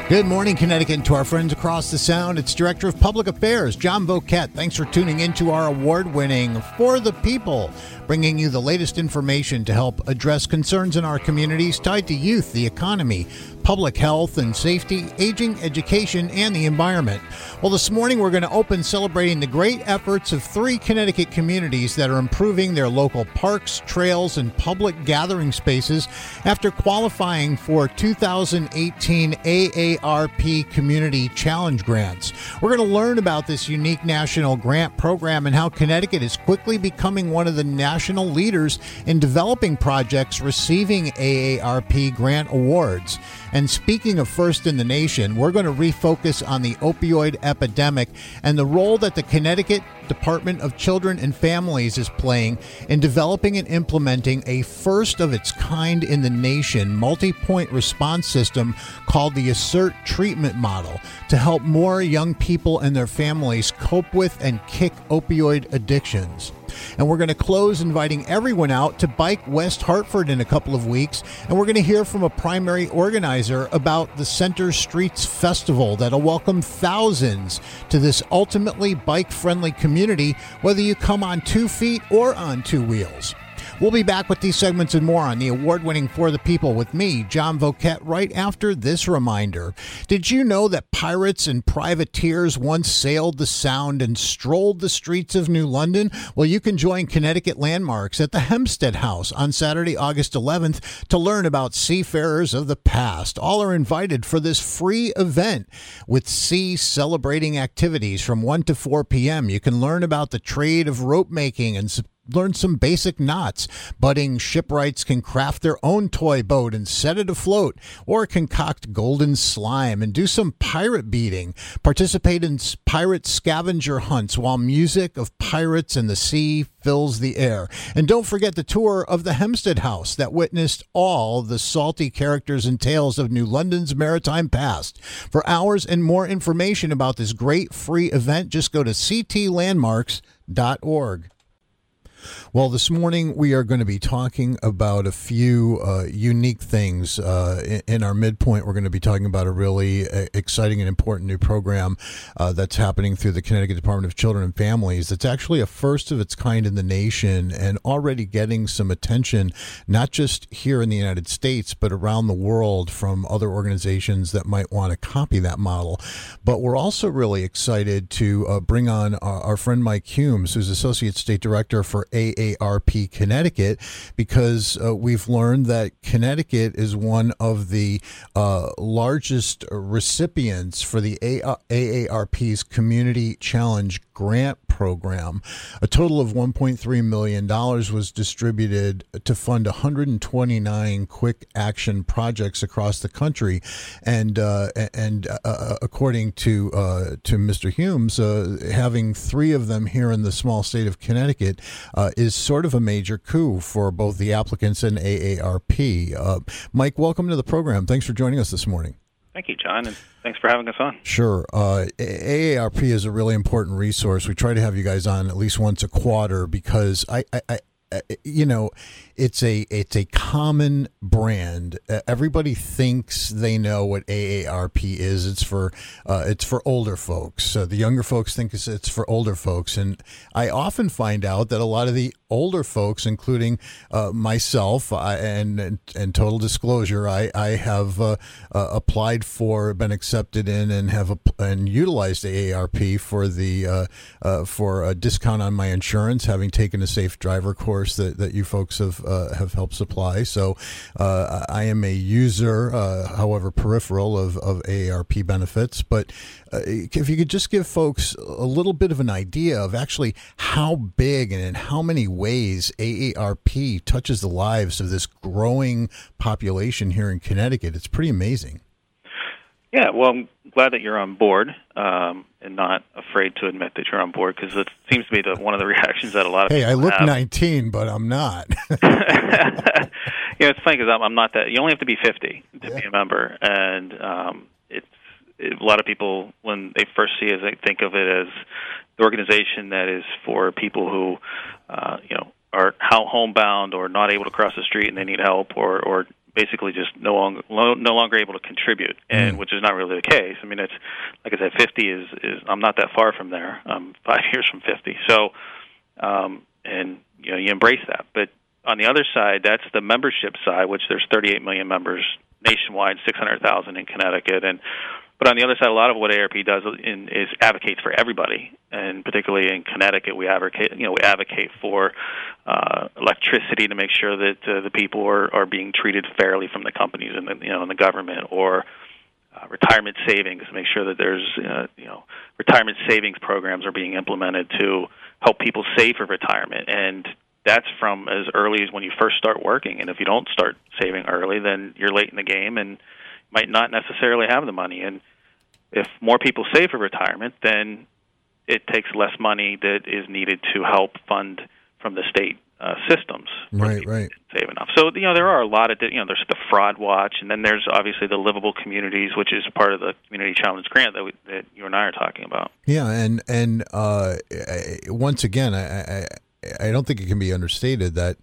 Good morning, Connecticut, and to our friends across the Sound. It's Director of Public Affairs, John Voket. Thanks for tuning in to our award-winning For the People, bringing you the latest information to help address concerns in our communities tied to youth, the economy, public health and safety, aging, education, and the environment. Well, this morning we're going to open celebrating the great efforts of 3 Connecticut communities that are improving their local parks, trails, and public gathering spaces after qualifying for 2018 AARP Community Challenge grants. We're going to learn about this unique national grant program and how Connecticut is quickly becoming one of the national leaders in developing projects receiving AARP grant awards. And speaking of first in the nation, we're going to refocus on the opioid epidemic and the role that the Connecticut Department of Children and Families is playing in developing and implementing a first of its kind in the nation multi-point response system called the ASSERT treatment model to help more young people and their families cope with and kick opioid addictions. And we're going to close inviting everyone out to Bike West Hartford in a couple of weeks. And we're going to hear from a primary organizer about the Center Streets Festival that'll welcome thousands to this ultimately bike-friendly community, whether you come on 2 feet or on 2 wheels. We'll be back with these segments and more on the award-winning For the People with me, John Voket, right after this reminder. Did you know that pirates and privateers once sailed the Sound and strolled the streets of New London? Well, you can join Connecticut Landmarks at the Hempstead House on Saturday, August 11th to learn about seafarers of the past. All are invited for this free event with sea celebrating activities from 1 to 4 p.m. You can learn about the trade of rope making and learn some basic knots. Budding shipwrights can craft their own toy boat and set it afloat, or concoct golden slime and do some pirate beating. Participate in pirate scavenger hunts while music of pirates and the sea fills the air. And don't forget the tour of the Hempstead House that witnessed all the salty characters and tales of New London's maritime past. For hours and more information about this great free event, just go to ctlandmarks.org. Well, this morning we are going to be talking about a few unique things. In our midpoint, we're going to be talking about a really exciting and important new program that's happening through the Connecticut Department of Children and Families. It's actually a first of its kind in the nation and already getting some attention, not just here in the United States, but around the world from other organizations that might want to copy that model. But we're also really excited to bring on our friend Mike Humes, who's Associate State Director for AARP Connecticut, because we've learned that Connecticut is one of the largest recipients for the AARP's Community Challenge grant program. A total of $1.3 million was distributed to fund 129 quick action projects across the country. And according to Mr. Humes, having 3 of them here in the small state of Connecticut is sort of a major coup for both the applicants and AARP. Mike, welcome to the program. Thanks for joining us this morning. Thank you, John, and thanks for having us on. Sure. AARP is a really important resource. We try to have you guys on at least once a quarter because it's a common brand. Everybody thinks they know what AARP is. It's for older folks. The younger folks think it's for older folks, and I often find out that a lot of the older folks, including myself, and total disclosure, I have applied for, been accepted in, and have and utilized AARP for a discount on my insurance, having taken a safe driver course that you folks have helped supply. So I am a user, however peripheral, of AARP benefits. But if you could just give folks a little bit of an idea of actually how big and in how many ways AARP touches the lives of this growing population here in Connecticut. It's pretty amazing. Yeah, well, I'm glad that you're on board and not afraid to admit that you're on board, because it seems to be one of the reactions that a lot of people have. Hey, I look 19, but I'm not. It's funny because I'm not that. You only have to be 50 to be a member, and a lot of people, when they first see it, they think of it as the organization that is for people who, are homebound or not able to cross the street and they need help, or basically just no longer able to contribute, and which is not really the case. I mean, it's like I said, 50 is I'm not that far from there. I'm 5 years from 50, so and you embrace that. But on the other side, that's the membership side, which there's 38 million members nationwide, 600,000 in Connecticut, but on the other side, a lot of what AARP does is advocates for everybody, and particularly in Connecticut, we advocate for electricity to make sure that the people are being treated fairly from the companies and the government, or retirement savings to make sure that there's retirement savings programs are being implemented to help people save for retirement, and that's from as early as when you first start working. And if you don't start saving early, then you're late in the game and might not necessarily have the money. And if more people save for retirement, then it takes less money that is needed to help fund from the state systems. Right. Save enough. So there are a lot of there's the Fraud Watch, and then there's obviously the Livable Communities, which is part of the Community Challenge Grant that you and I are talking about. Yeah, and once again, I don't think it can be understated that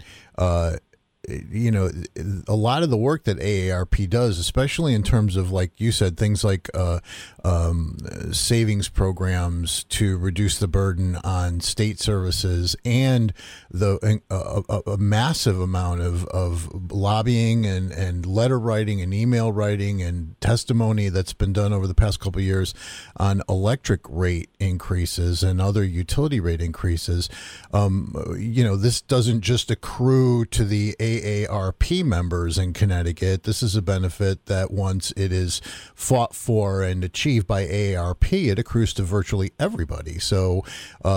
a lot of the work that AARP does, especially in terms of, like you said, things like savings programs to reduce the burden on state services, and a massive amount of lobbying and letter writing and email writing and testimony that's been done over the past couple of years on electric rate increases and other utility rate increases. This doesn't just accrue to the AARP members in Connecticut. This is a benefit that once it is fought for and achieved by AARP, it accrues to virtually everybody. So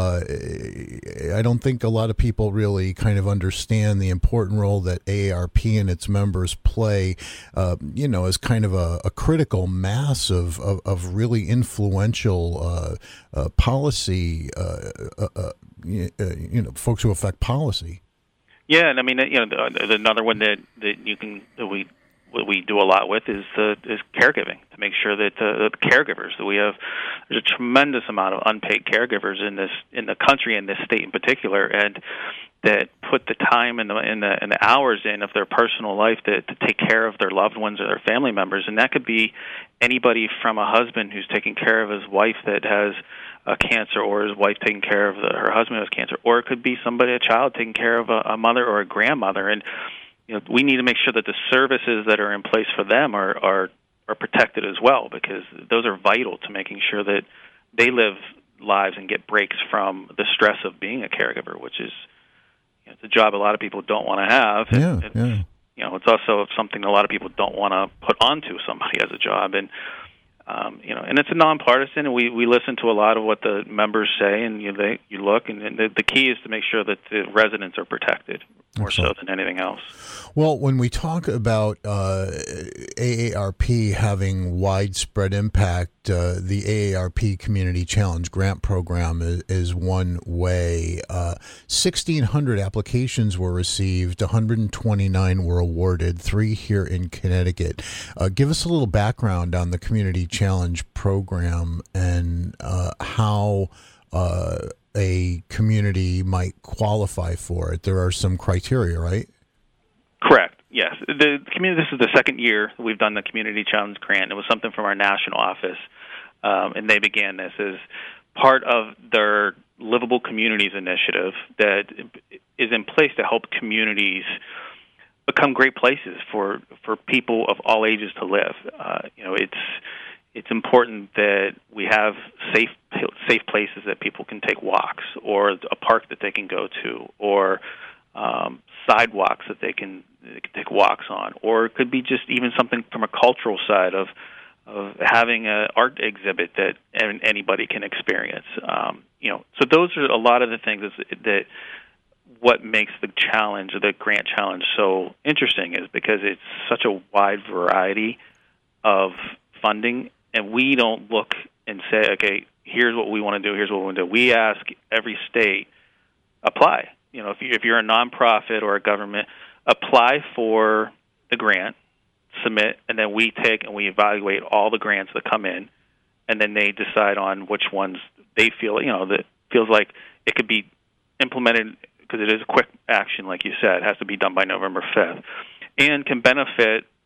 I don't think a lot of people really kind of understand the important role that AARP and its members play, as kind of a critical mass of really influential policy, folks who affect policy. Yeah, and I mean, another one that we do a lot with is caregiving, to make sure that the caregivers that we have, there's a tremendous amount of unpaid caregivers in the country, in this state in particular, and that put the time and the hours in of their personal life to take care of their loved ones or their family members, and that could be anybody from a husband who's taking care of his wife that has cancer, or his wife taking care of her husband who has cancer, or it could be a child taking care of a mother or a grandmother. And we need to make sure that the services that are in place for them are protected as well, because those are vital to making sure that they live lives and get breaks from the stress of being a caregiver, which is it's a job a lot of people don't want to have. It's also something a lot of people don't want to put onto somebody as a job. And and it's a nonpartisan, and we listen to a lot of what the members say, and you look, and the key is to make sure that the residents are protected more so than anything else. Well, when we talk about AARP having widespread impact, the AARP Community Challenge Grant Program is one way. 1,600 applications were received, 129 were awarded, 3 here in Connecticut. Give us a little background on the Community Challenge Program and how a community might qualify for it. There are some criteria, right? Correct. Yes. The community. This is the second year we've done the Community Challenge Grant. It was something from our national office, and they began this as part of their Livable Communities initiative that is in place to help communities become great places for people of all ages to live. It's important that we have safe places that people can take walks, or a park that they can go to, or sidewalks that they can take walks on, or it could be just even something from a cultural side of having an art exhibit that anybody can experience. So those are a lot of the things that what makes the challenge, or the grant challenge, so interesting is because it's such a wide variety of funding. And we don't look and say, okay, here's what we want to do, here's what we want to do. We ask every state, apply. If you're a nonprofit or a government, apply for the grant, submit, and then we take and we evaluate all the grants that come in, and then they decide on which ones they feel, that feels like it could be implemented, because it is a quick action, like you said. It has to be done by November 5th, and can benefit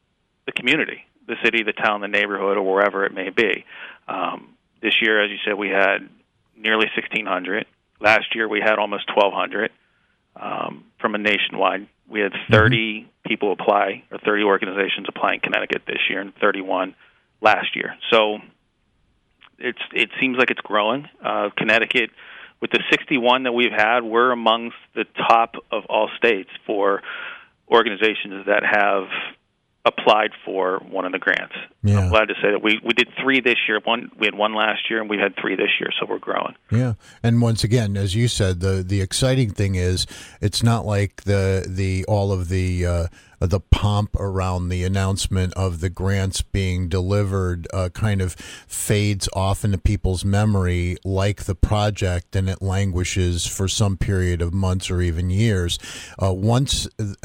the community, the city, the town, the neighborhood, or wherever it may be. This year, as you said, we had nearly 1,600. Last year, we had almost 1,200 from a nationwide. We had 30 people apply, or 30 organizations apply in Connecticut this year, and 31 last year. So it seems like it's growing. Connecticut, with the 61 that we've had, we're amongst the top of all states for organizations that have applied for one of the grants. Yeah. I'm glad to say that we did 3 this year. We had 1 last year, and we had 3 this year, so we're growing. Yeah, and once again, as you said, the exciting thing is it's not like all of the pomp around the announcement of the grants being delivered kind of fades off into people's memory like the project, and it languishes for some period of months or even years. Once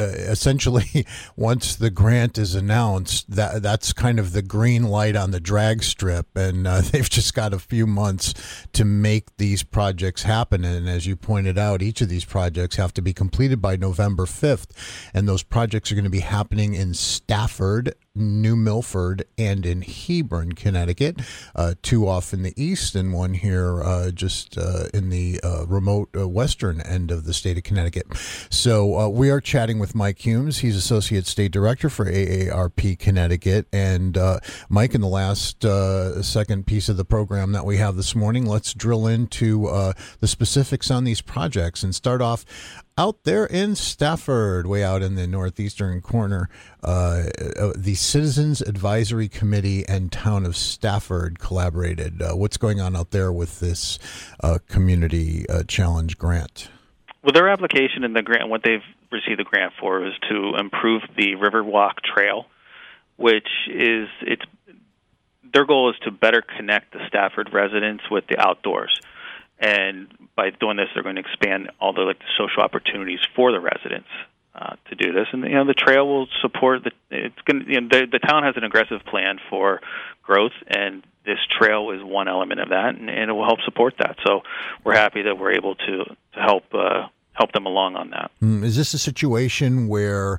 the grant is announced, that's kind of the green light on the drag strip, and they've just got a few months to make these projects happen. And as you pointed out, each of these projects have to be completed by November 5th, and those projects are going to be happening in Stafford, New Milford, and in Hebron, Connecticut, 2 off in the east and 1 here just in the remote western end of the state of Connecticut. So we are chatting with Mike Humes. He's Associate State Director for AARP Connecticut. And Mike, in the last second piece of the program that we have this morning, let's drill into the specifics on these projects and start off out there in Stafford, way out in the northeastern corner. The Citizens Advisory Committee and Town of Stafford collaborated. What's going on out there with this community challenge grant? Well, their application and the grant, what they've received the grant for, is to improve the Riverwalk Trail, which is their goal is to better connect the Stafford residents with the outdoors. And by doing this, they're going to expand all the social opportunities for the residents to do this. And the trail will support the town has an aggressive plan for growth, and this trail is one element of that, and it will help support that. So we're happy that we're able to help them along on that. Is this a situation where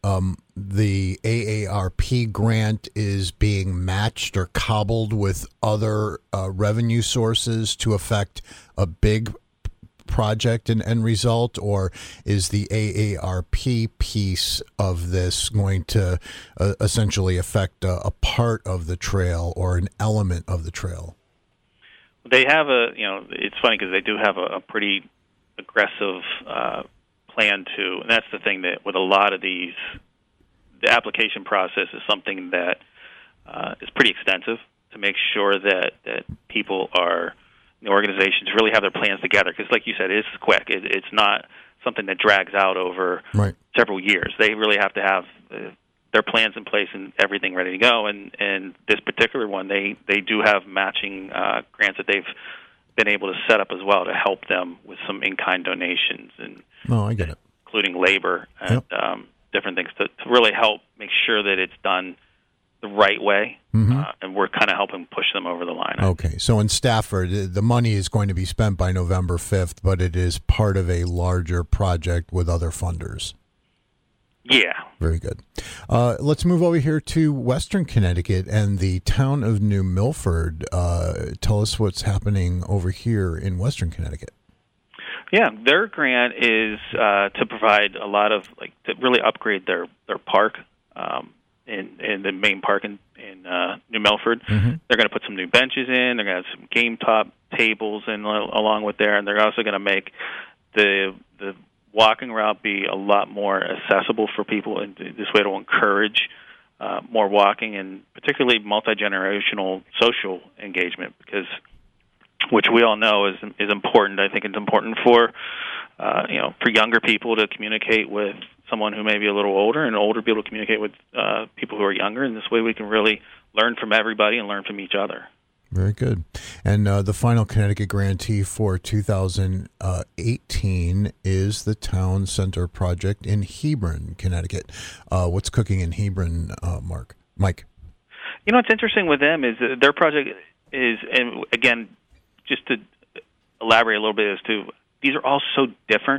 the AARP grant is being matched or cobbled with other revenue sources to affect a big project and end result, or is the AARP piece of this going to essentially affect a part of the trail or an element of the trail? They have it's funny because they do have a pretty aggressive plan to, and that's the thing that with a lot of these, the application process is something that is pretty extensive to make sure that people are, the organizations really have their plans together. Because like you said, it's quick. It's not something that drags out over several years. They really have to have their plans in place and everything ready to go. And this particular one, they do have matching grants that they've been able to set up as well to help them with some in-kind donations and I get it, including labor and different things to really help make sure that it's done the right way, and we're kind of helping push them over the line. Okay, so in Stafford, the money is going to be spent by November 5th, but it is part of a larger project with other funders. Yeah. Very good. Let's move over here to Western Connecticut and the town of New Milford. Tell us what's happening over here in Western Connecticut. Yeah, their grant is to provide a lot of, to really upgrade their park in the main park in New Milford. They're going to put some new benches in. They're going to have some game top tables in along with there, and they're also going to make the walking route be a lot more accessible for people, and this way it'll encourage more walking and particularly multi-generational social engagement, because which we all know is important. I think it's important for for younger people to communicate with someone who may be a little older, and older people to communicate with people who are younger. And this way we can really learn from everybody and learn from each other. Very good. And the final Connecticut grantee for 2018 is the Town Center Project in Hebron, Connecticut. What's cooking in Hebron, Mike? What's interesting with them is their project is, and again, just to elaborate a little bit as to, these are all so different.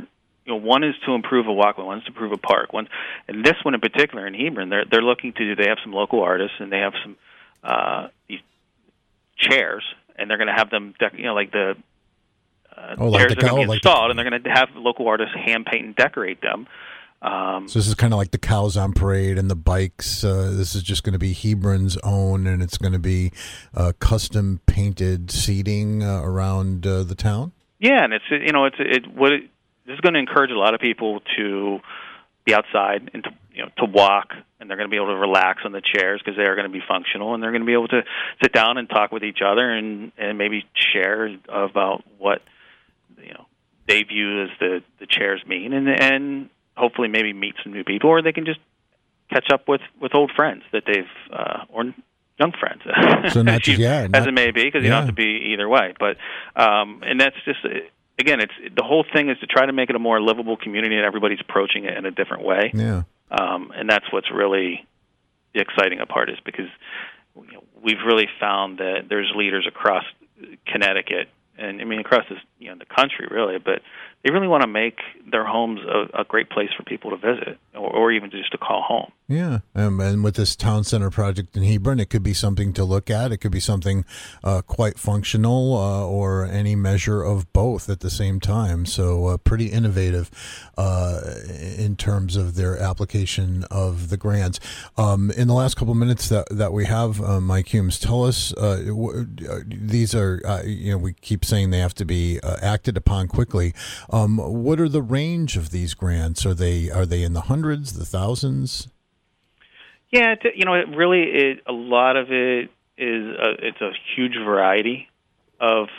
one is to improve a walkway, one is to improve a park. And this one in particular in Hebron, they're looking to do. They have some local artists, and they have some these chairs, and they're going to have them, like the chairs are going to be installed, and they're going to have local artists hand paint and decorate them. So this is kind of like the cows on parade and the bikes. This is just going to be Hebron's own, and it's going to be custom painted seating around the town. Yeah, and this is going to encourage a lot of people to be outside and to walk, and they're going to be able to relax on the chairs because they are going to be functional, and they're going to be able to sit down and talk with each other and maybe share about what they view as the chairs mean, and hopefully maybe meet some new people, or they can just catch up with old friends that they've or young friends. So not just, as it may be, because you don't have to be either way. But and that's just again, it's the whole thing is to try to make it a more livable community, and everybody's approaching it in a different way. Yeah. And that's what's really the exciting part, is because we've really found that there's leaders across Connecticut, and I mean across this, the country really, but they really want to make their homes a great place for people to visit, or even just to call home. Yeah, and with this town center project in Hebron, it could be something to look at. It could be something quite functional, or any measure of both at the same time. So pretty innovative in terms of their application of the grants. In the last couple of minutes that we have, Mike Humes, tell us, these are, we keep saying they have to be acted upon quickly. What are the range of these grants? Are they in the hundreds, the thousands? Yeah, a lot of it is it's a huge variety of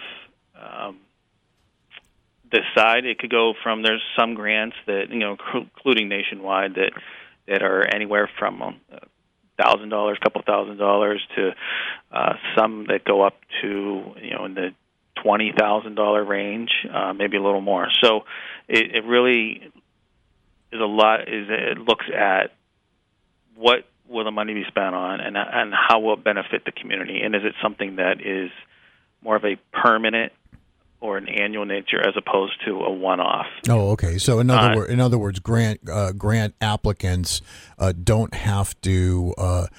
this side. It could go from, there's some grants that including nationwide that are anywhere from $1,000, couple $1,000 to some that go up to in the $20,000 range, maybe a little more. So it really is a lot. It looks at what will the money be spent on, and how will it benefit the community, and is it something that is more of a permanent or an annual nature as opposed to a one-off. Oh, okay. So in other words, grant applicants don't have to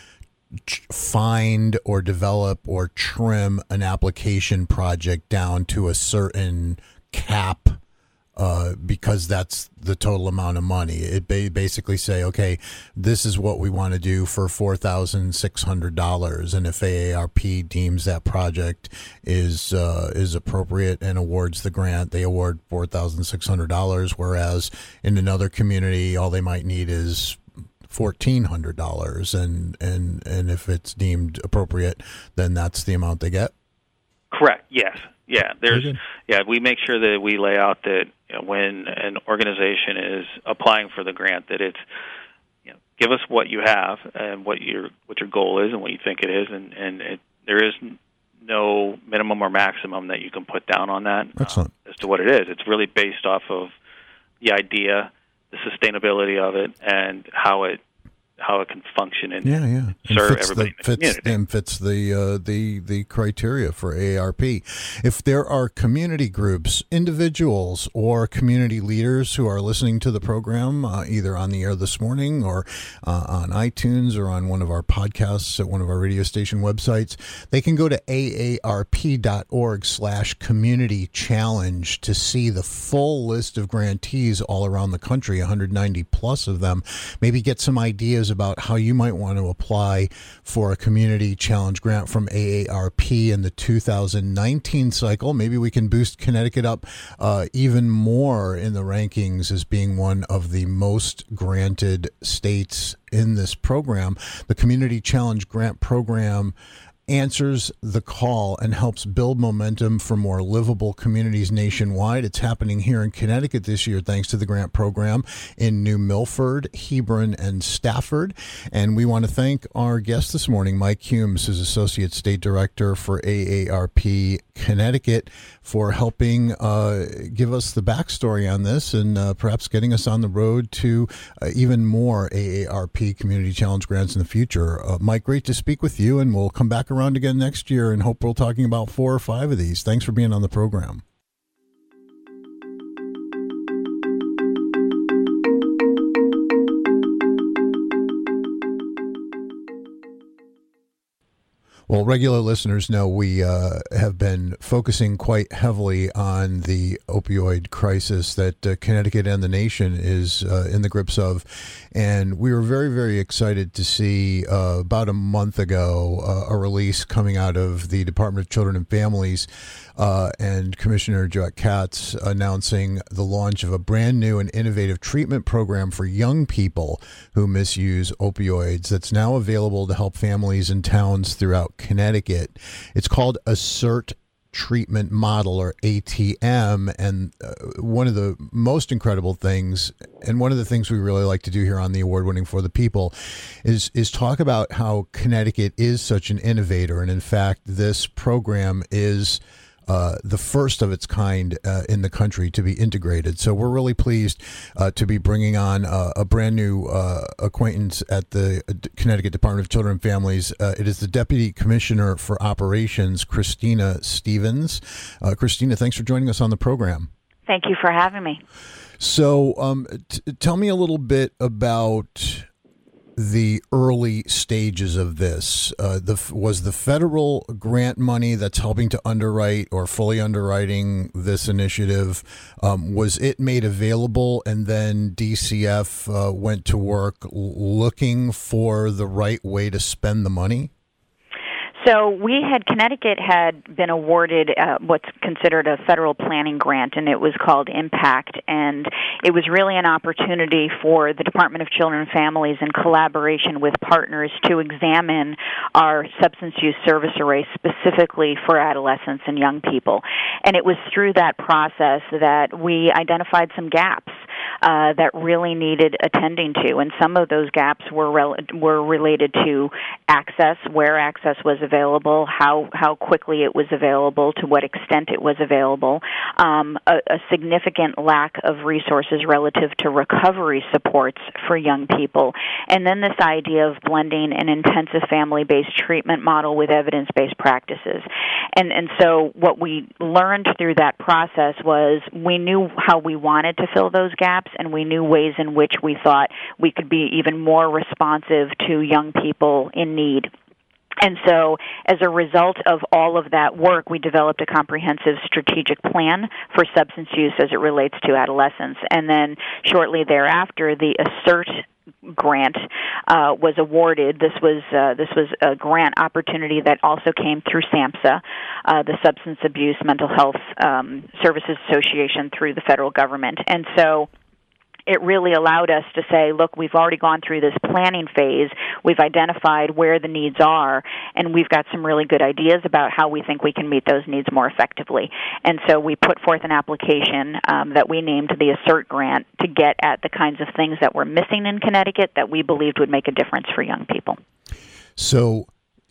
find or develop or trim an application project down to a certain cap because that's the total amount of money. It basically say, okay, this is what we want to do for $4,600, and if AARP deems that project is appropriate and awards the grant, they award $4,600. Whereas in another community, all they might need is $1,400, and if it's deemed appropriate, then that's the amount they get. Correct. Yes. Yeah. We make sure that we lay out that when an organization is applying for the grant, that it's give us what you have and what your goal is and what you think it is, and there is no minimum or maximum that you can put down on that. Excellent. As to what it is. It's really based off of the idea, the sustainability of it, and how it can function and serve everybody in the community. And fits the criteria for AARP. If there are community groups, individuals, or community leaders who are listening to the program, either on the air this morning or on iTunes or on one of our podcasts at one of our radio station websites, they can go to aarp.org/community challenge to see the full list of grantees all around the country, 190 plus of them. Maybe get some ideas about how you might want to apply for a community challenge grant from AARP in the 2019 cycle. Maybe we can boost Connecticut up even more in the rankings as being one of the most granted states in this program. The Community Challenge Grant Program answers the call and helps build momentum for more livable communities nationwide. It's happening here in Connecticut this year thanks to the grant program in New Milford, Hebron, and Stafford. And we want to thank our guest this morning, Mike Humes, who's Associate State Director for AARP Connecticut, for helping give us the backstory on this and perhaps getting us on the road to even more AARP Community Challenge grants in the future. Mike, great to speak with you, and we'll come back around again next year and hope we're talking about 4 or 5 of these. Thanks for being on the program. Well, regular listeners know we have been focusing quite heavily on the opioid crisis that Connecticut and the nation is in the grips of. And we were very, very excited to see about a month ago a release coming out of the Department of Children and Families and Commissioner Joette Katz announcing the launch of a brand new and innovative treatment program for young people who misuse opioids that's now available to help families in towns throughout Connecticut. It's called Assert Treatment Model, or ATM, and one of the most incredible things, and one of the things we really like to do here on the award-winning For the People, is talk about how Connecticut is such an innovator, and in fact, this program is the first of its kind in the country to be integrated. So we're really pleased to be bringing on a brand new acquaintance at the Connecticut Department of Children and Families. It is the Deputy Commissioner for Operations, Christina Stevens. Christina, thanks for joining us on the program. Thank you for having me. So tell me a little bit about the early stages of this. Was the federal grant money that's helping to underwrite or fully underwriting this initiative, was it made available and then DCF went to work looking for the right way to spend the money? So Connecticut had been awarded what's considered a federal planning grant, and it was called Impact, and it was really an opportunity for the Department of Children and Families in collaboration with partners to examine our substance use service array specifically for adolescents and young people. And it was through that process that we identified some gaps that really needed attending to, and some of those gaps were related to access, where access was available, how quickly it was available, to what extent it was available, a significant lack of resources relative to recovery supports for young people, and then this idea of blending an intensive family-based treatment model with evidence-based practices. And so what we learned through that process was we knew how we wanted to fill those gaps, and we knew ways in which we thought we could be even more responsive to young people in need. And so as a result of all of that work, we developed a comprehensive strategic plan for substance use as it relates to adolescents. And then shortly thereafter, the Assert grant was awarded. This was a grant opportunity that also came through SAMHSA, the Substance Abuse Mental Health Services Association, through the federal government. And so it really allowed us to say, look, we've already gone through this planning phase, we've identified where the needs are, and we've got some really good ideas about how we think we can meet those needs more effectively. And so we put forth an application that we named the Assert Grant to get at the kinds of things that were missing in Connecticut that we believed would make a difference for young people. So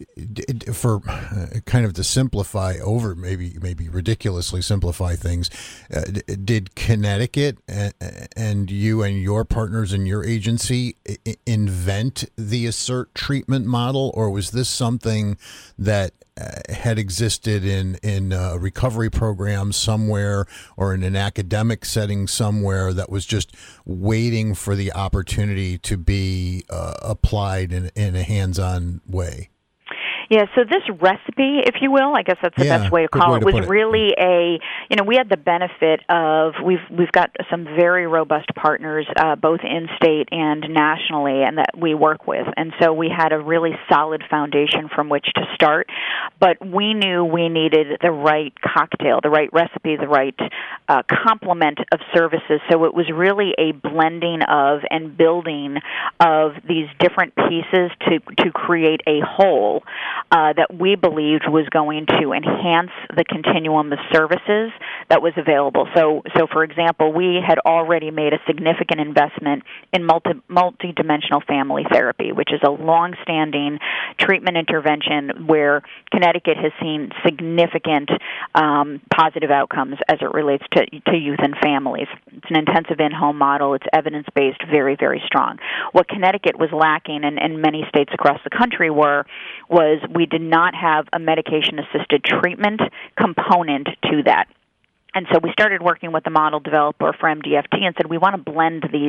for kind of to simplify over, maybe ridiculously simplify things, did Connecticut and you and your partners in your agency invent the Assert treatment model, or was this something that had existed in a recovery program somewhere or in an academic setting somewhere that was just waiting for the opportunity to be applied in a hands-on way? Yeah, so this recipe, if you will, I guess that's the best way to call it, was really we had the benefit of, we've got some very robust partners, both in-state and nationally, and that we work with. And so we had a really solid foundation from which to start. But we knew we needed the right cocktail, the right recipe, the right complement of services. So it was really a blending of and building of these different pieces to create a whole that we believed was going to enhance the continuum of services that was available. So for example, we had already made a significant investment in multidimensional family therapy, which is a long-standing treatment intervention where Connecticut has seen significant positive outcomes as it relates to youth and families. It's an intensive in-home model. It's evidence-based, very, very strong. What Connecticut was lacking, and many states across the country was we did not have a medication-assisted treatment component to that. And so we started working with the model developer for MDFT and said, we want to blend these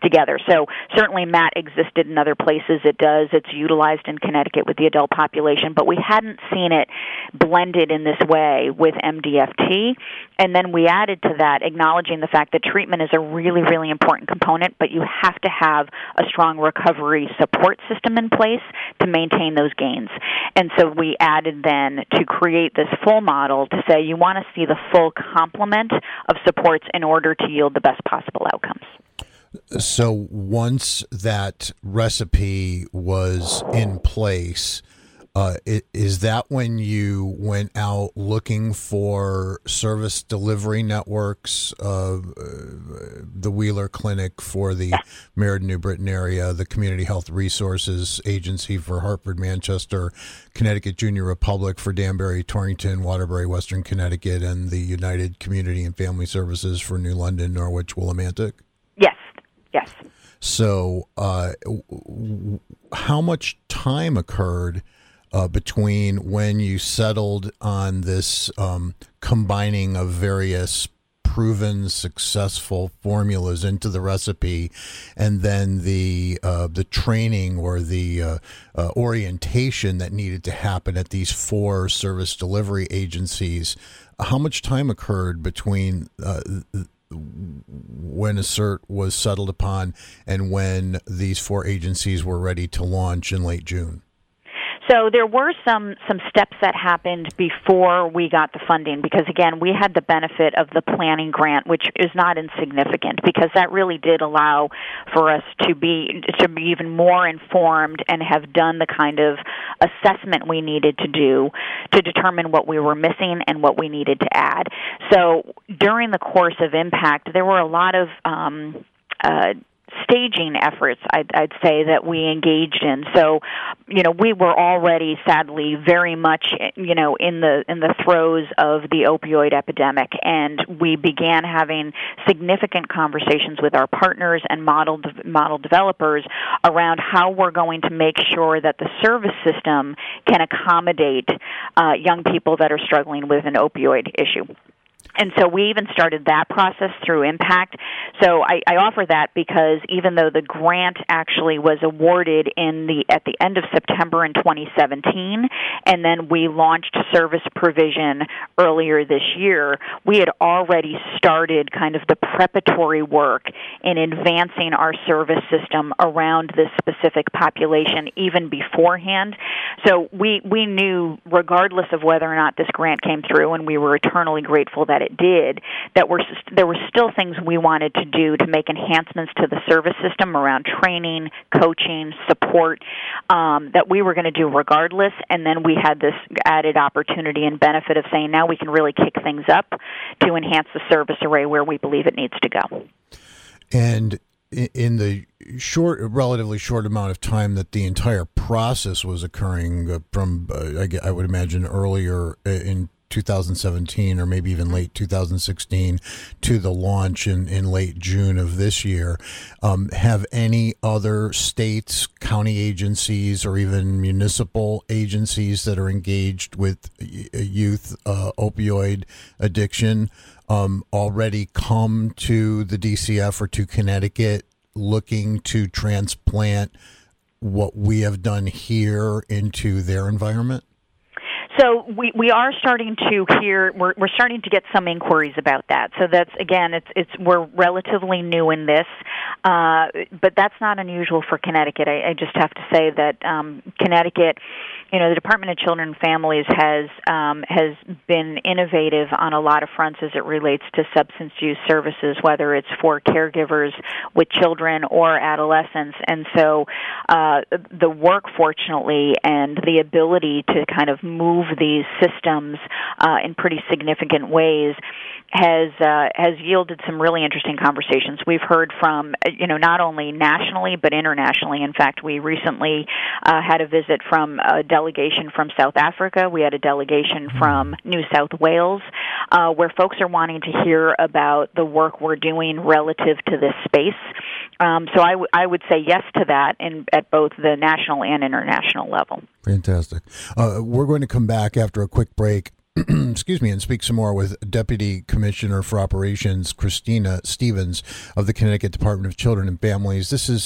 together. So certainly MAT existed in other places. It's utilized in Connecticut with the adult population, but we hadn't seen it blended in this way with MDFT. And then we added to that, acknowledging the fact that treatment is a really, really important component, but you have to have a strong recovery support system in place to maintain those gains. And so we added then to create this full model to say you want to see the full complement of supports in order to yield the best possible outcomes. So once that recipe was in place, is that when you went out looking for service delivery networks, the Wheeler Clinic for the Meriden, New Britain area, the Community Health Resources Agency for Hartford, Manchester, Connecticut Junior Republic for Danbury, Torrington, Waterbury, Western Connecticut, and the United Community and Family Services for New London, Norwich, Willimantic? Yes. So how much time occurred between when you settled on this combining of various proven successful formulas into the recipe, and then the training or the orientation that needed to happen at these 4 service delivery agencies? How much time occurred between when ASSERT was settled upon and when these 4 agencies were ready to launch in late June? So there were some steps that happened before we got the funding, because again, we had the benefit of the planning grant, which is not insignificant, because that really did allow for us to be even more informed and have done the kind of assessment we needed to do to determine what we were missing and what we needed to add. So during the course of Impact, there were a lot of staging efforts, I'd say, that we engaged in. So, we were already, sadly, very much, in the throes of the opioid epidemic, and we began having significant conversations with our partners and model developers around how we're going to make sure that the service system can accommodate young people that are struggling with an opioid issue. And so we even started that process through Impact. So I offer that because even though the grant actually was awarded at the end of September in 2017, and then we launched service provision earlier this year, we had already started kind of the preparatory work in advancing our service system around this specific population even beforehand. So we knew, regardless of whether or not this grant came through, and we were eternally grateful that it did, that there were still things we wanted to do to make enhancements to the service system around training, coaching, support, that we were going to do regardless. And then we had this added opportunity and benefit of saying now we can really kick things up to enhance the service array where we believe it needs to go. And in the relatively short amount of time that the entire process was occurring, from I would imagine earlier in 2017 or maybe even late 2016 to the launch in late June of this year, have any other states, county agencies, or even municipal agencies that are engaged with youth opioid addiction already come to the DCF or to Connecticut looking to transplant what we have done here into their environment? So we are starting to hear, we're starting to get some inquiries about that. So that's, again, we're relatively new in this, but that's not unusual for Connecticut. I just have to say that Connecticut, the Department of Children and Families has been innovative on a lot of fronts as it relates to substance use services, whether it's for caregivers with children or adolescents. And so the work, fortunately, and the ability to kind of move these systems in pretty significant ways has yielded some really interesting conversations. We've heard from, not only nationally but internationally. In fact, we recently had a visit from a delegation from South Africa. We had a delegation from New South Wales, where folks are wanting to hear about the work we're doing relative to this space. So I would say yes to that at both the national and international level. Fantastic. We're going to come back after a quick break excuse me, and speak some more with Deputy Commissioner for Operations Christina Stevens of the Connecticut Department of Children and Families. This is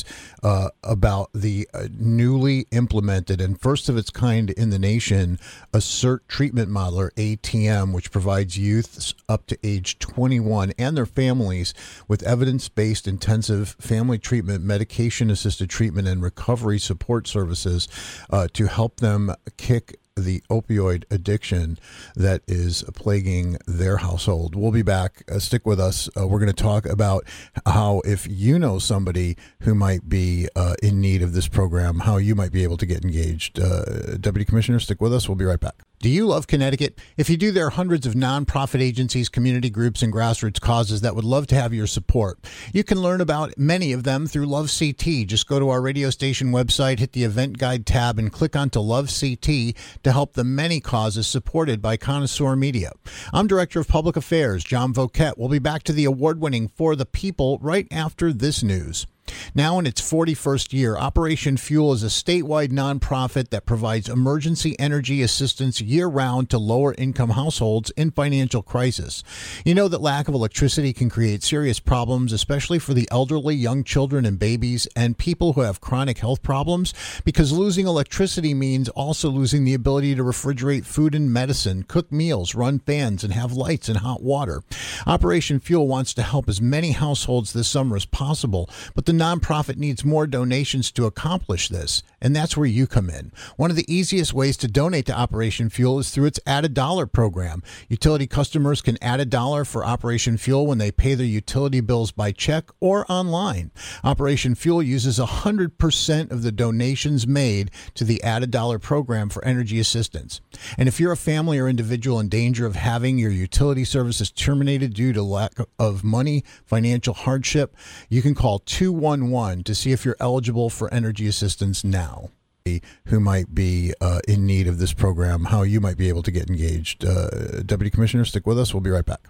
about the newly implemented and first of its kind in the nation Assert Treatment Model, or ATM, which provides youths up to age 21 and their families with evidence-based intensive family treatment, medication-assisted treatment, and recovery support services to help them kick the opioid addiction that is plaguing their household. We'll be back. Stick with us. We're going to talk about how, if you know somebody who might be in need of this program, how you might be able to get engaged. Deputy Commissioner, stick with us. We'll be right back. Do you love Connecticut? If you do, there are hundreds of nonprofit agencies, community groups, and grassroots causes that would love to have your support. You can learn about many of them through Love CT. Just go to our radio station website, hit the event guide tab, and click onto Love CT to help the many causes supported by Connoisseur Media. I'm Director of Public Affairs, John Voquette. We'll be back to the award-winning For the People right after this news. Now in its 41st year, Operation Fuel is a statewide nonprofit that provides emergency energy assistance year-round to lower-income households in financial crisis. You know that lack of electricity can create serious problems, especially for the elderly, young children and babies, and people who have chronic health problems, because losing electricity means also losing the ability to refrigerate food and medicine, cook meals, run fans, and have lights and hot water. Operation Fuel wants to help as many households this summer as possible, but the nonprofit needs more donations to accomplish this, and that's where you come in. One of the easiest ways to donate to Operation Fuel is through its Add a Dollar program. Utility customers can add $1 for Operation Fuel when they pay their utility bills by check or online. Operation Fuel uses 100% of the donations made to the Add a Dollar program for energy assistance. And if you're a family or individual in danger of having your utility services terminated due to lack of money, financial hardship, you can call 211 to see if you're eligible for energy assistance now. Who might be in need of this program, how you might be able to get engaged. Deputy Commissioner, stick with us. We'll be right back.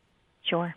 Sure.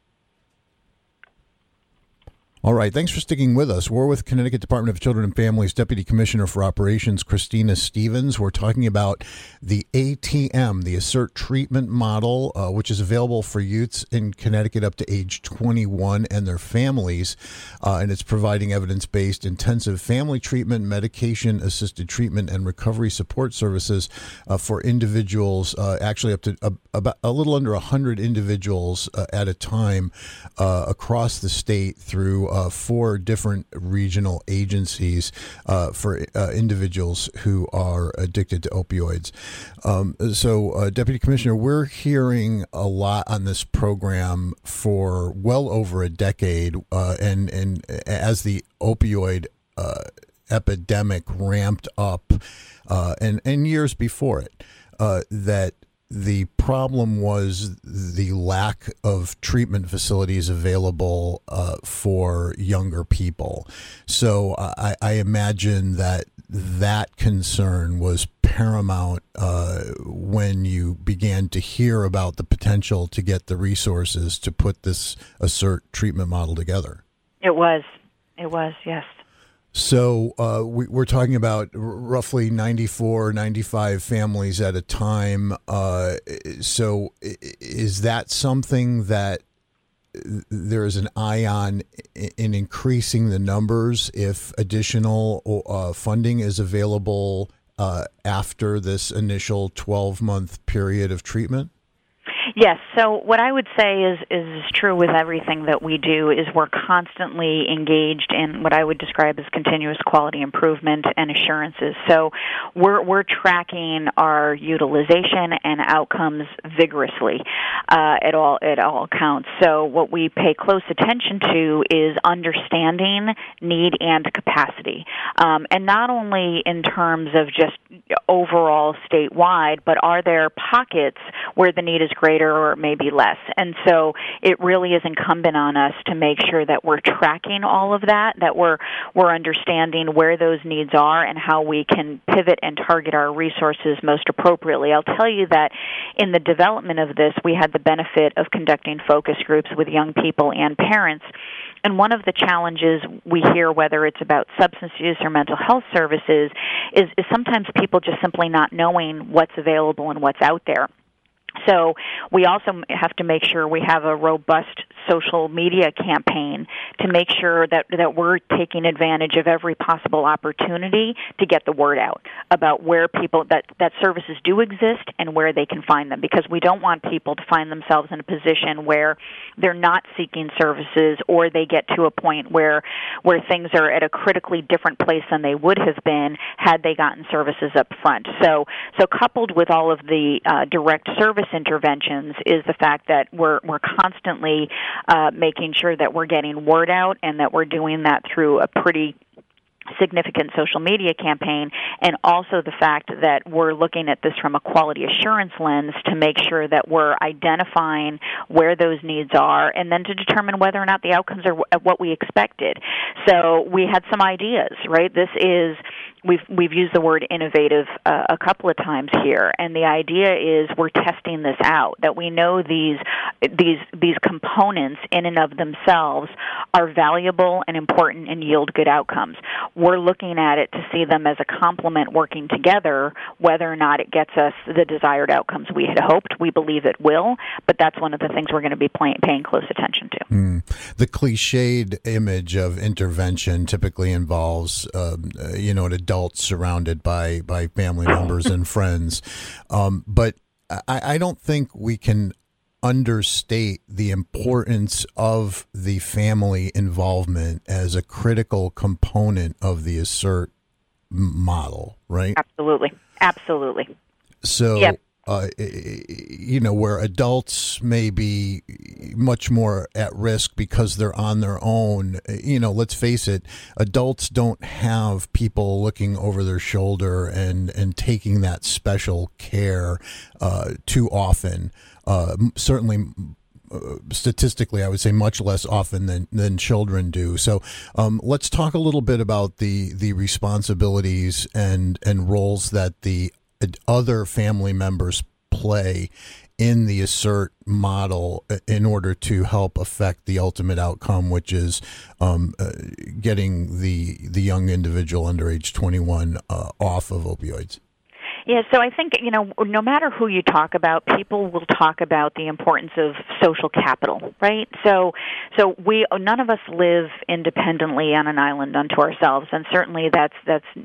All right. Thanks for sticking with us. We're with Connecticut Department of Children and Families Deputy Commissioner for Operations, Christina Stevens. We're talking about the ATM, the Assert Treatment Model, which is available for youths in Connecticut up to age 21 and their families. And it's providing evidence-based intensive family treatment, medication-assisted treatment, and recovery support services for individuals, actually up to about a little under 100 individuals at a time across the state through 4 different regional agencies for individuals who are addicted to opioids. So, Deputy Commissioner, we're hearing a lot on this program for well over a decade, and as the opioid epidemic ramped up, and years before it, that the problem was the lack of treatment facilities available for younger people. So I imagine that concern was paramount when you began to hear about the potential to get the resources to put this Assert treatment model together. It was, yes. So we're talking about roughly 94, 95 families at a time. So is that something that there is an eye on in increasing the numbers if additional funding is available after this initial 12-month period of treatment? Yes. So what I would say is true with everything that we do is we're constantly engaged in what I would describe as continuous quality improvement and assurances. So we're tracking our utilization and outcomes vigorously at all counts. So what we pay close attention to is understanding need and capacity, and not only in terms of just overall statewide, but are there pockets where the need is greater or maybe less. And so it really is incumbent on us to make sure that we're tracking all of that we're understanding where those needs are and how we can pivot and target our resources most appropriately. I'll tell you that in the development of this, we had the benefit of conducting focus groups with young people and parents. And one of the challenges we hear, whether it's about substance use or mental health services, is sometimes people just simply not knowing what's available and what's out there. So we also have to make sure we have a robust social media campaign to make sure that we're taking advantage of every possible opportunity to get the word out about where people that services do exist and where they can find them, because we don't want people to find themselves in a position where they're not seeking services, or they get to a point where things are at a critically different place than they would have been had they gotten services up front. So coupled with all of the direct service interventions is the fact that we're constantly making sure that we're getting word out, and that we're doing that through a pretty significant social media campaign, and also the fact that we're looking at this from a quality assurance lens to make sure that we're identifying where those needs are, and then to determine whether or not the outcomes are what we expected. So we had some ideas, right? This is we've used the word innovative a couple of times here, and the idea is we're testing this out, that we know these components in and of themselves are valuable and important and yield good outcomes. We're looking at it to see them as a complement working together. Whether or not it gets us the desired outcomes we had hoped, we believe it will, but that's one of the things we're going to be paying close attention to. The cliched image of intervention typically involves, adults surrounded by family members and friends. But I don't think we can understate the importance of the family involvement as a critical component of the ASSERT model, right? Absolutely. So, yep. Where adults may be much more at risk because they're on their own, let's face it, adults don't have people looking over their shoulder and taking that special care too often. Certainly, statistically, I would say much less often than children do. So let's talk a little bit about the responsibilities and roles that the other family members play in the ASSERT model in order to help affect the ultimate outcome, which is getting the young individual under age 21 off of opioids. Yeah, so I think, no matter who you talk about, people will talk about the importance of social capital, right? So none of us live independently on an island unto ourselves, and certainly that's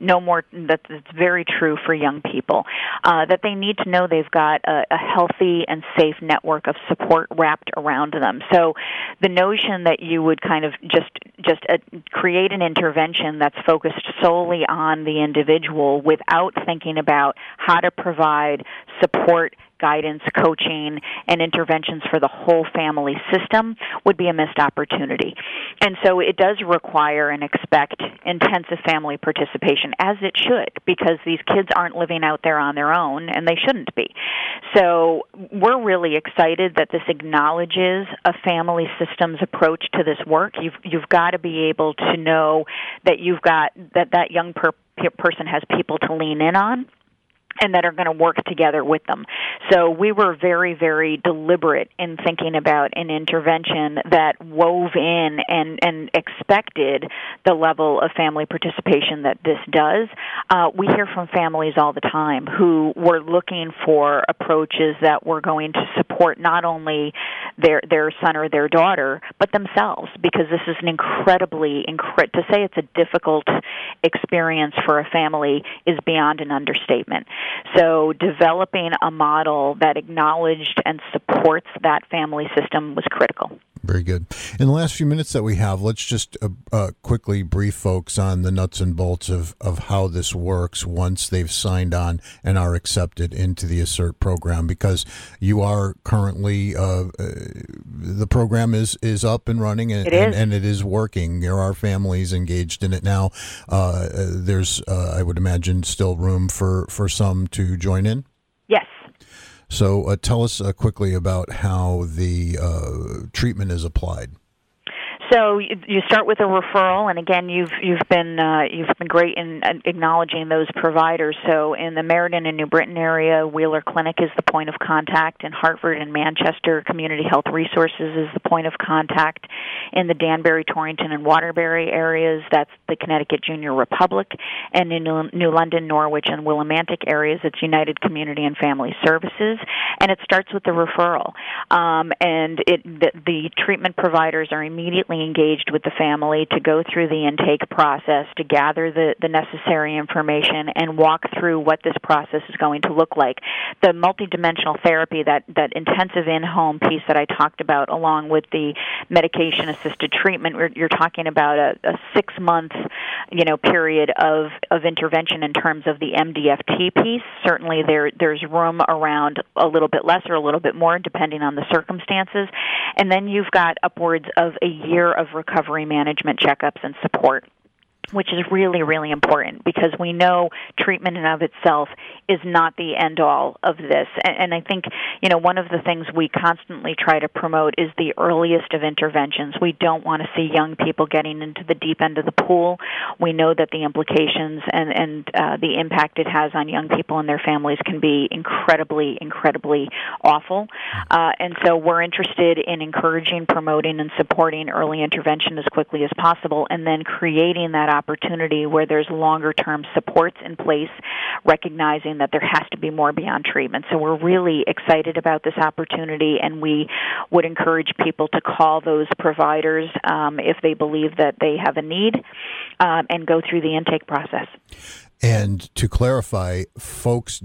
very true for young people, that they need to know they've got a healthy and safe network of support wrapped around them. So the notion that you would kind of just create an intervention that's focused solely on the individual without thinking about how to provide support, guidance, coaching, and interventions for the whole family system would be a missed opportunity. And so it does require and expect intensive family participation, as it should, because these kids aren't living out there on their own, and they shouldn't be. So we're really excited that this acknowledges a family systems approach to this work. You've got to be able to know that you've got that young person has people to lean in on, and that are going to work together with them. So we were very, very deliberate in thinking about an intervention that wove in and expected the level of family participation that this does. We hear from families all the time who were looking for approaches that were going to support not only their son or their daughter, but themselves, because this is an to say it's a difficult experience for a family is beyond an understatement. So developing a model that acknowledged and supports that family system was critical. Very good. In the last few minutes that we have, let's just quickly brief folks on the nuts and bolts of how this works once they've signed on and are accepted into the ASSERT program, because you are currently, the program is up and running and it is working. There are families engaged in it now. There's, I would imagine, still room for some to join in? Yes. So tell us quickly about how the treatment is applied. So you start with a referral, and again, you've been great in acknowledging those providers. So in the Meriden and New Britain area, Wheeler Clinic is the point of contact. In Hartford and Manchester, Community Health Resources is the point of contact. In the Danbury, Torrington, and Waterbury areas, that's the Connecticut Junior Republic. And in New London, Norwich, and Willimantic areas, it's United Community and Family Services. And it starts with the referral. And the treatment providers are immediately engaged with the family to go through the intake process, to gather the necessary information, and walk through what this process is going to look like. The multidimensional therapy, that intensive in-home piece that I talked about, along with the medication-assisted treatment, you're talking about a 6-month, period of intervention in terms of the MDFT piece. Certainly, there's room around a little bit less or a little bit more, depending on the circumstances. And then you've got upwards of a year of recovery management checkups and support, which is really, really important, because we know treatment in and of itself is not the end-all of this. And I think, one of the things we constantly try to promote is the earliest of interventions. We don't want to see young people getting into the deep end of the pool. We know that the implications and the impact it has on young people and their families can be incredibly, incredibly awful. And so we're interested in encouraging, promoting, and supporting early intervention as quickly as possible, and then creating that opportunity where there's longer-term supports in place, recognizing that there has to be more beyond treatment. So we're really excited about this opportunity, and we would encourage people to call those providers if they believe that they have a need, and go through the intake process. And to clarify, folks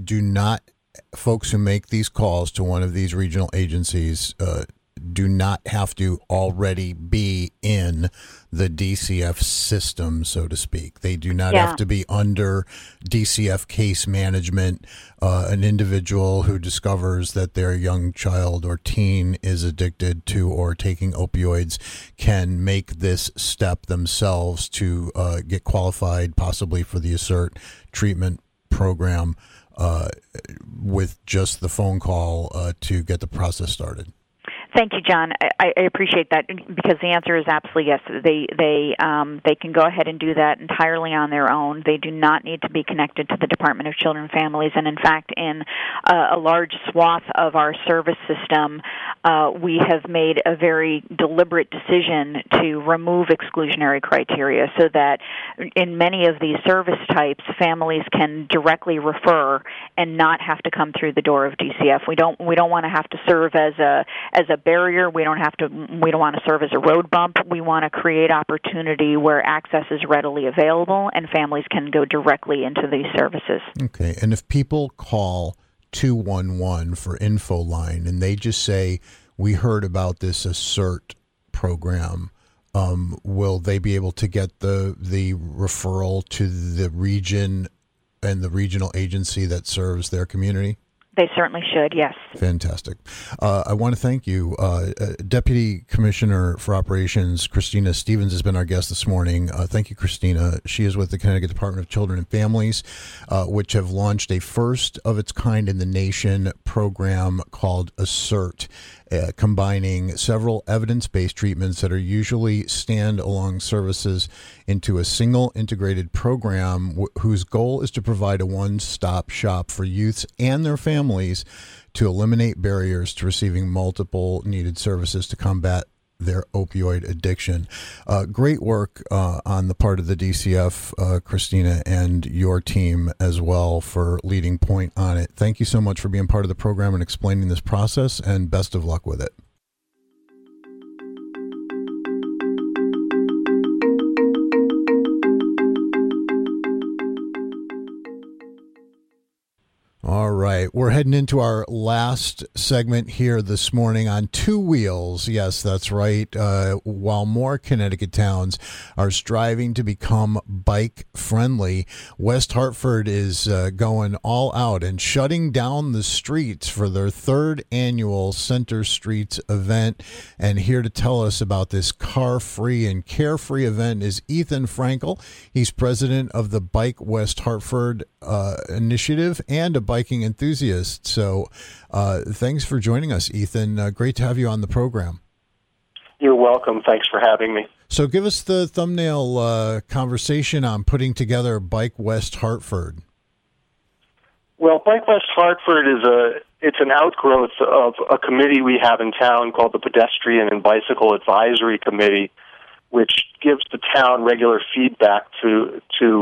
who make these calls to one of these regional agencies do not have to already be in the DCF system, so to speak. They do not have to be under DCF case management. An individual who discovers that their young child or teen is addicted to or taking opioids can make this step themselves to get qualified, possibly for the ASSERT treatment program, with just the phone call to get the process started. Thank you, John. I appreciate that, because the answer is absolutely yes. They can go ahead and do that entirely on their own. They do not need to be connected to the Department of Children and Families. And in fact, in a large swath of our service system, we have made a very deliberate decision to remove exclusionary criteria, so that in many of these service types, families can directly refer and not have to come through the door of DCF. We don't want to have to serve as a barrier. We don't want to serve as a road bump. We want to create opportunity where access is readily available and families can go directly into these services. Okay. And if people call 211 for info line and they just say, we heard about this ASSERT program, will they be able to get the referral to the region and the regional agency that serves their community? They certainly should, yes. Fantastic. I want to thank you. Deputy Commissioner for Operations, Christina Stevens, has been our guest this morning. Thank you, Christina. She is with the Connecticut Department of Children and Families, which have launched a first-of-its-kind-in-the-nation program called ASSERT, combining several evidence-based treatments that are usually stand-alone services into a single integrated program whose goal is to provide a one-stop shop for youths and their families to eliminate barriers to receiving multiple needed services to combat their opioid addiction. Great work on the part of the DCF, Christina, and your team as well for leading point on it. Thank you so much for being part of the program and explaining this process, and best of luck with it. All right, we're heading into our last segment here this morning on Two Wheels. Yes, that's right. While more Connecticut towns are striving to become bike friendly, West Hartford is going all out and shutting down the streets for their third annual Center Streets event. And here to tell us about this car-free and carefree event is Ethan Frankel. He's president of the Bike West Hartford initiative and a biking enthusiast. So thanks for joining us, Ethan. Great to have you on the program. You're welcome. Thanks for having me. So give us the thumbnail conversation on putting together Bike West Hartford. Well, Bike West Hartford it's an outgrowth of a committee we have in town called the Pedestrian and Bicycle Advisory Committee, which gives the town regular feedback to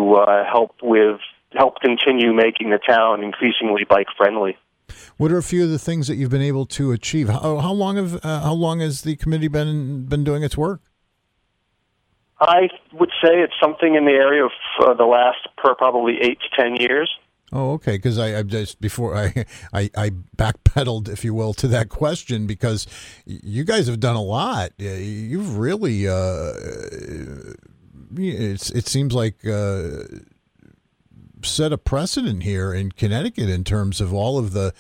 help continue making the town increasingly bike friendly. What are a few of the things that you've been able to achieve? How long has the committee been doing its work? I would say it's something in the area of the last probably 8 to 10 years. Oh, okay. Because I just before I backpedaled, if you will, to that question because you guys have done a lot. You've really it seems like set a precedent here in Connecticut in terms of all of the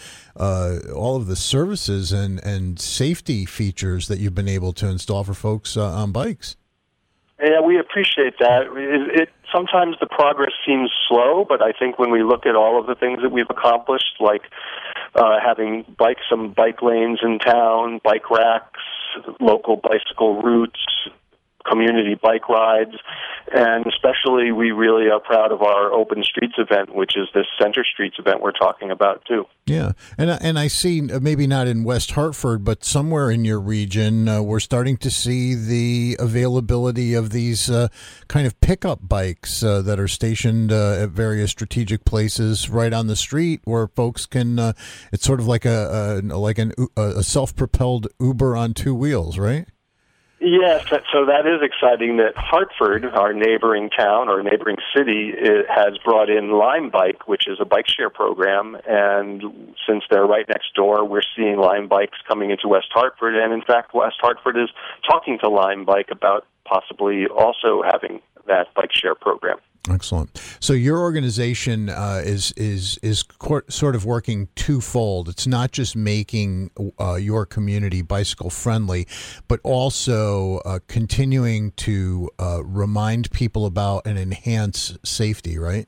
services and safety features that you've been able to install for folks on bikes. Yeah, we appreciate that. Sometimes the progress seems slow, but I think when we look at all of the things that we've accomplished, like having some bike lanes in town, bike racks, local bicycle routes, community bike rides, and especially we really are proud of our Open Streets event, which is this Center Streets event we're talking about too. Yeah, and I see maybe not in West Hartford, but somewhere in your region, we're starting to see the availability of these kind of pickup bikes that are stationed at various strategic places right on the street, where folks can. It's sort of like a self-propelled Uber on two wheels, right? Yes, so that is exciting that Hartford, our neighboring town or neighboring city, has brought in Lime Bike, which is a bike share program. And since they're right next door, we're seeing Lime Bikes coming into West Hartford. And in fact, West Hartford is talking to Lime Bike about possibly also having that bike share program. Excellent. So your organization is sort of working twofold. It's not just making your community bicycle friendly, but also continuing to remind people about and enhance safety, right?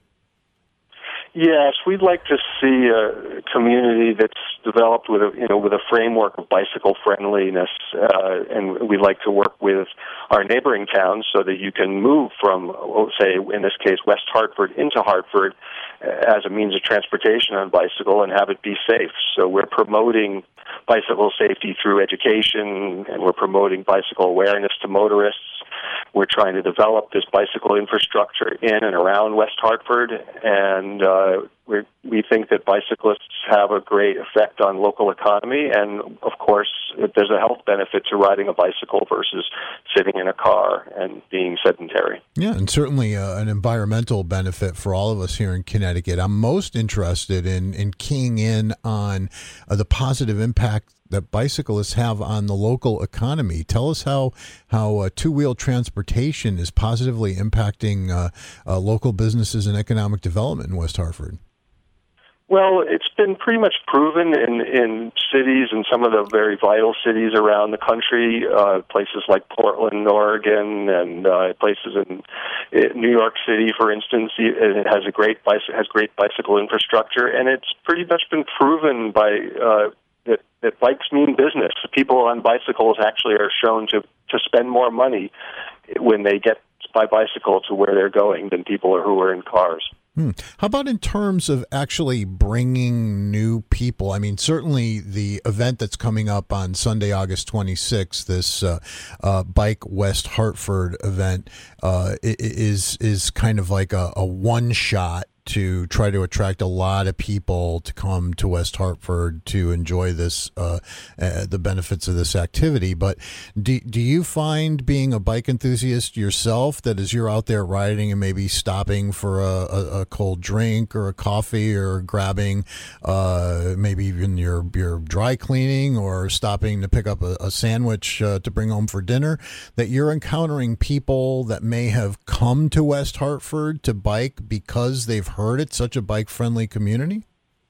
Yes, we'd like to see a community that's developed with a framework of bicycle friendliness, and we'd like to work with our neighboring towns so that you can move from, say, in this case, West Hartford into Hartford as a means of transportation on bicycle and have it be safe. So we're promoting bicycle safety through education, and we're promoting bicycle awareness to motorists. We're trying to develop this bicycle infrastructure in and around West Hartford, and we think that bicyclists have a great effect on local economy, and of course, there's a health benefit to riding a bicycle versus sitting in a car and being sedentary. Yeah, and certainly an environmental benefit for all of us here in Connecticut. I'm most interested in keying in on the positive impact that bicyclists have on the local economy. Tell us how two-wheel transportation is positively impacting local businesses and economic development in West Hartford. Well, it's been pretty much proven in cities and some of the very vital cities around the country, places like Portland, Oregon, and places in New York City, for instance. It has great bicycle infrastructure, and it's pretty much been proven by that bikes mean business. People on bicycles actually are shown to spend more money when they get by bicycle to where they're going than people who are in cars. How about in terms of actually bringing new people? I mean, certainly the event that's coming up on Sunday, August 26th, this Bike West Hartford event, is kind of like a one-shot to try to attract a lot of people to come to West Hartford to enjoy this, the benefits of this activity. But do you find, being a bike enthusiast yourself, that as you're out there riding and maybe stopping for a cold drink or a coffee or grabbing maybe even your dry cleaning or stopping to pick up a sandwich to bring home for dinner, that you're encountering people that may have come to West Hartford to bike because they've heard it's such a bike-friendly community?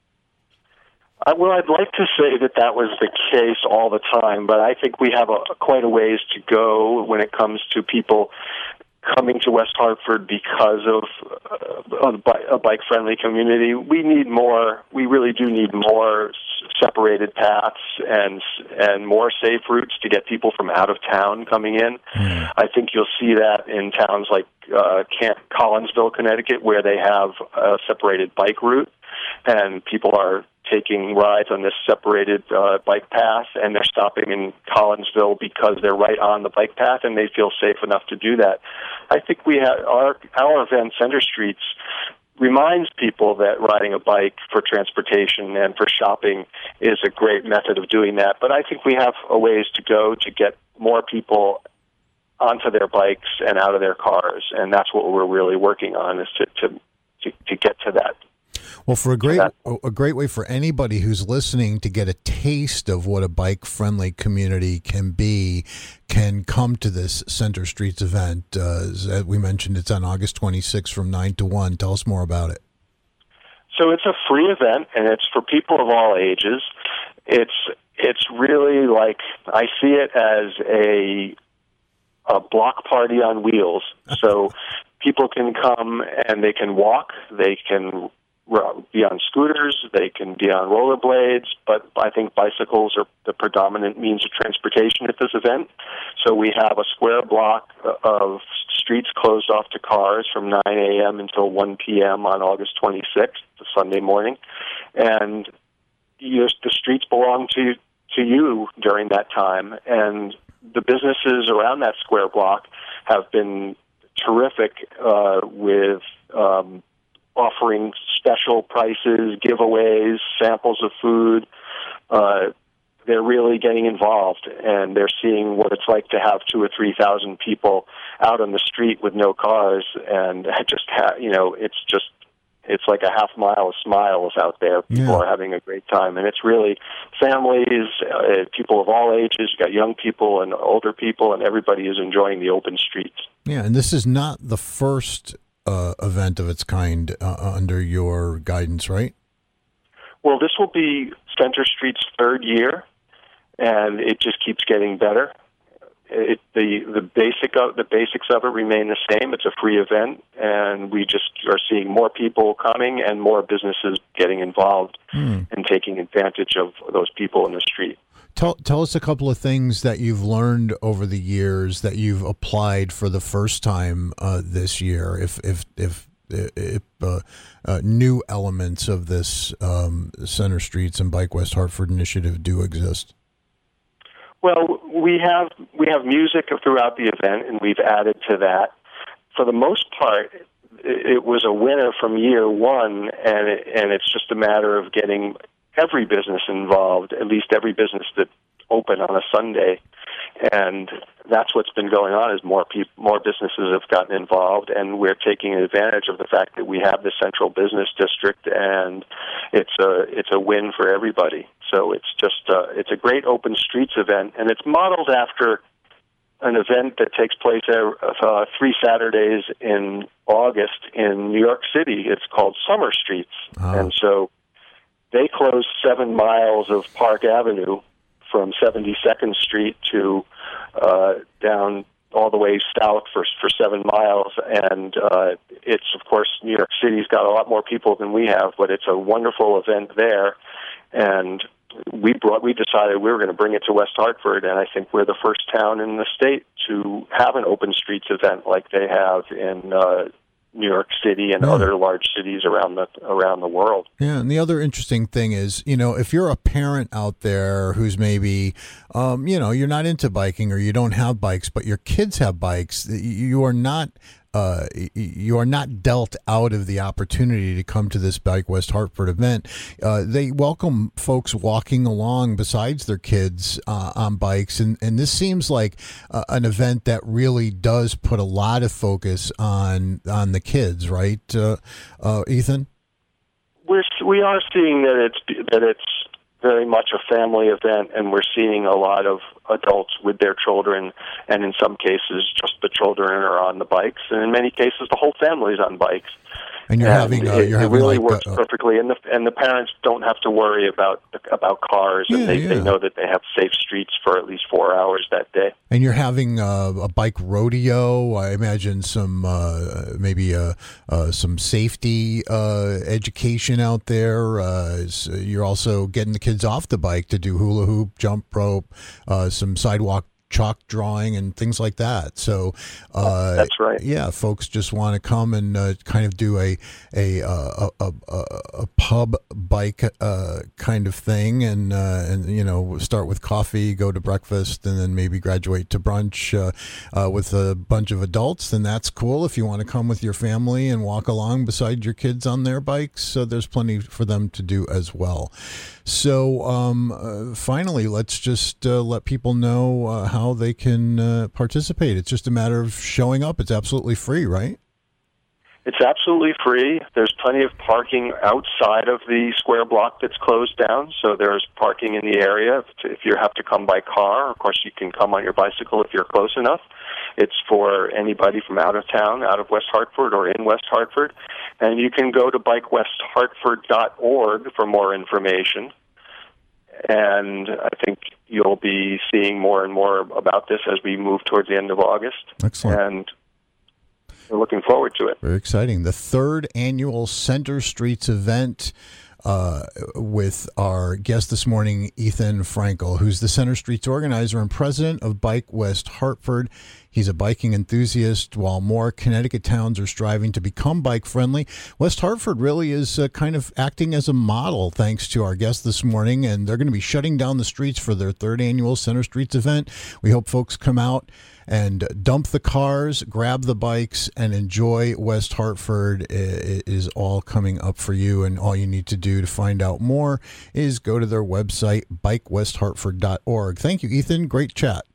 Well, I'd like to say that was the case all the time, but I think we have quite a ways to go when it comes to people coming to West Hartford because of a bike-friendly community. We need more. We really do need more separated paths and more safe routes to get people from out of town coming in. I think you'll see that in towns like Collinsville, Connecticut, where they have a separated bike route, and people are taking rides on this separated bike path, and they're stopping in Collinsville because they're right on the bike path, and they feel safe enough to do that. I think we have our event, Center Streets, reminds people that riding a bike for transportation and for shopping is a great method of doing that. But I think we have a ways to go to get more people onto their bikes and out of their cars, and that's what we're really working on, is to get to that. Well, for a great way for anybody who's listening to get a taste of what a bike-friendly community can be, can come to this Center Streets event. As we mentioned, it's on August 26th from 9 to 1. Tell us more about it. So it's a free event, and it's for people of all ages. It's really like, I see it as a block party on wheels. So people can come and they can walk, they can be on scooters, they can be on rollerblades, but I think bicycles are the predominant means of transportation at this event. So we have a square block of streets closed off to cars from 9 a.m. until 1 p.m. on August 26th, the Sunday morning. And the streets belong to you during that time. And the businesses around that square block have been terrific with offering special prices, giveaways, samples of food. They're really getting involved, and they're seeing what it's like to have 2,000 or 3,000 people out on the street with no cars, and it's like a half mile of smiles out there. People are having a great time, and it's really families, people of all ages. You've got young people and older people, and everybody is enjoying the open streets. Yeah, and this is not the first event of its kind under your guidance, right? Well, this will be Center Street's third year, and it just keeps getting better. The basics of it remain the same. It's a free event, and we just are seeing more people coming and more businesses getting involved and taking advantage of those people in the street. Tell us a couple of things that you've learned over the years that you've applied for the first time this year, if new elements of this Center Streets and Bike West Hartford initiative do exist. Well, we have music throughout the event, and we've added to that. For the most part, it was a winner from year one, and it's just a matter of getting every business involved, at least every business that open on a Sunday. And that's what's been going on, is more businesses have gotten involved, and we're taking advantage of the fact that we have the central business district, and it's a win for everybody. So it's a great open streets event, and it's modeled after an event that takes place 3 Saturdays in August in New York City. It's called Summer Streets. And so they closed 7 miles of Park Avenue from 72nd Street to down all the way south for 7 miles. And it's, of course, New York City's got a lot more people than we have, but it's a wonderful event there. And we decided we were going to bring it to West Hartford, and I think we're the first town in the state to have an open streets event like they have in New York City and other large cities around the world. Yeah, and the other interesting thing is, if you're a parent out there who's maybe, you're not into biking or you don't have bikes, but your kids have bikes, you are not dealt out of the opportunity to come to this Bike West Hartford event. They welcome folks walking along besides their kids on bikes, and this seems like an event that really does put a lot of focus on the kids, right, Ethan? We are seeing that it's very much a family event, and we're seeing a lot of adults with their children, and in some cases just the children are on the bikes, and in many cases the whole family's on bikes. And you're having it really works perfectly, and the parents don't have to worry about cars, and they know that they have safe streets for at least 4 hours that day. And you're having a bike rodeo. I imagine some maybe some safety education out there. You're also getting the kids off the bike to do hula hoop, jump rope, some sidewalk chalk drawing and things like that. So that's right. Yeah, folks just want to come and kind of do a pub bike kind of thing, and start with coffee, go to breakfast, and then maybe graduate to brunch with a bunch of adults. Then that's cool. If you want to come with your family and walk along beside your kids on their bikes, so there's plenty for them to do as well. So finally, let's just let people know how they can participate. It's just a matter of showing up. It's absolutely free, right? It's absolutely free. There's plenty of parking outside of the square block that's closed down, so there's parking in the area. If you have to come by car, of course you can come on your bicycle if you're close enough. It's for anybody from out of town, out of West Hartford or in West Hartford. And you can go to bikewesthartford.org for more information. And I think you'll be seeing more and more about this as we move towards the end of August. Excellent. And we're looking forward to it. Very exciting. The third annual Center Streets event with our guest this morning, Ethan Frankel, who's the Center Streets organizer and president of Bike West Hartford. He's a biking enthusiast. While more Connecticut towns are striving to become bike-friendly, West Hartford really is kind of acting as a model, thanks to our guest this morning, and they're going to be shutting down the streets for their third annual Center Streets event. We hope folks come out and dump the cars, grab the bikes, and enjoy West Hartford. It is all coming up for you, and all you need to do to find out more is go to their website, bikewesthartford.org. Thank you, Ethan. Great chat.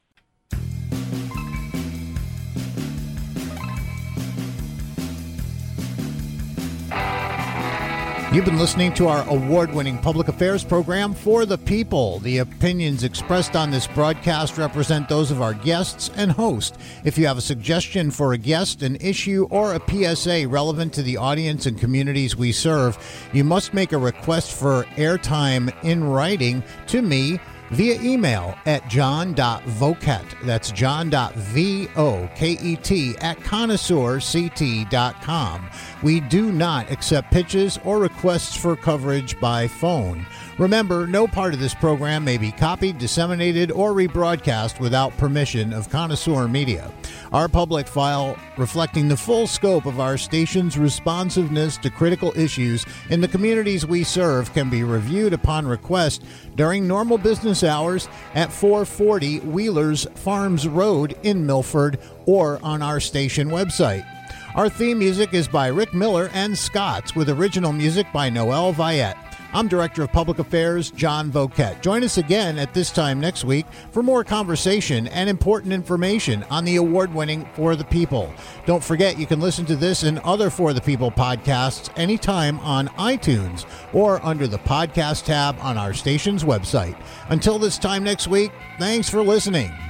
You've been listening to our award-winning public affairs program, For the People. The opinions expressed on this broadcast represent those of our guests and host. If you have a suggestion for a guest, an issue, or a PSA relevant to the audience and communities we serve, you must make a request for airtime in writing to me via email at john.voket, that's john.voket at connoisseurct.com. We do not accept pitches or requests for coverage by phone. Remember, no part of this program may be copied, disseminated, or rebroadcast without permission of Connoisseur Media. Our public file, reflecting the full scope of our station's responsiveness to critical issues in the communities we serve, can be reviewed upon request during normal business hours at 440 Wheelers Farms Road in Milford or on our station website. Our theme music is by Rick Miller and Scots, with original music by Noel Viette. I'm Director of Public Affairs, John Voket. Join us again at this time next week for more conversation and important information on the award-winning For the People. Don't forget, you can listen to this and other For the People podcasts anytime on iTunes or under the podcast tab on our station's website. Until this time next week, thanks for listening.